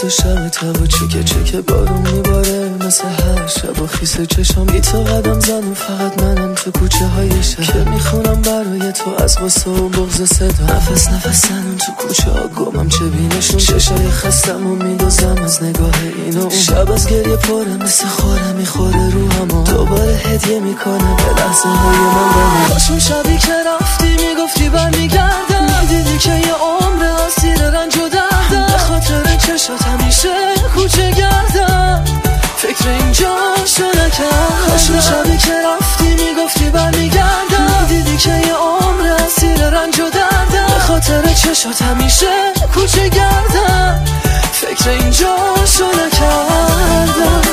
مثل شب تبا چکه بارون میباره مثل هر شب و خیس چشم بی تو قدم زن و فقط منم تو کوچه های شهر که میخونم برای تو از غصه و بغض صدا نفس زنم تو کوچه ها گمم چه بینشون چشای خستم و میدوزم از نگاه اینو شب از گریه پره مثل خوره میخوره روحم دوباره هدیه میکنه به لحظه های من با باشون شبی که رفتی میگفتی برمیگردم دیدی که یه عمر اسیر رنج و دردم به خاطر چشات همیشه کوچه گردم فکر اینجا شو نکردم باشون شبی که رفتی میگفتی برمیگردم دیدی که یه عمر اسیر رنج و دردم به خاطر چشات همیشه کوچه گردم فکر اینجا شو نکردم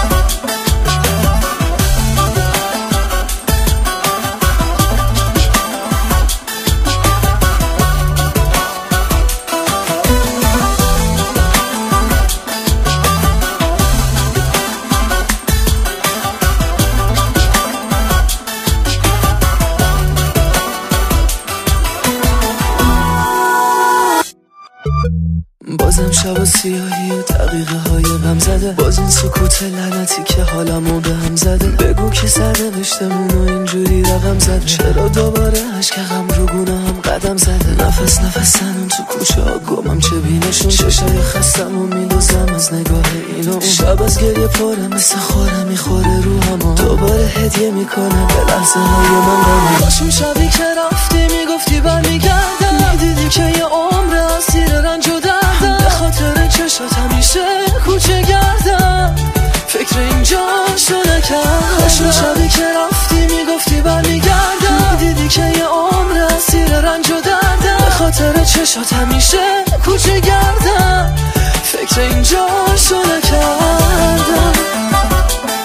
بازم شب و سیاهی و دقیقه های غم زده باز این سکوت لعنتی که حالمو به هم زده بگو که سرده بشتمون و اینجوری رقم زده چرا دوباره عشق غم رو گونه هم قدم زده نفس زنم تو کوچه ها گمم چه بینشون چشای خستم و میدوزم از نگاه اینو شب از گریه پره مثل خوره میخوره روحم دوباره هدیه میکنه به لحظه های من غمه باشون شبی که رفتی میگفتی برمیگردم دیدی که یه عمر اسیر رنج و دردم به خاطر چشات همیشه کوچه گردم فکر اینجا شو نکردم باشون شبی که رفتی میگفتی برمیگردم دیدی که یه عمر اسیر رنج و دردم به خاطر چشات همیشه کوچه گردم فکر اینجا شو نکردم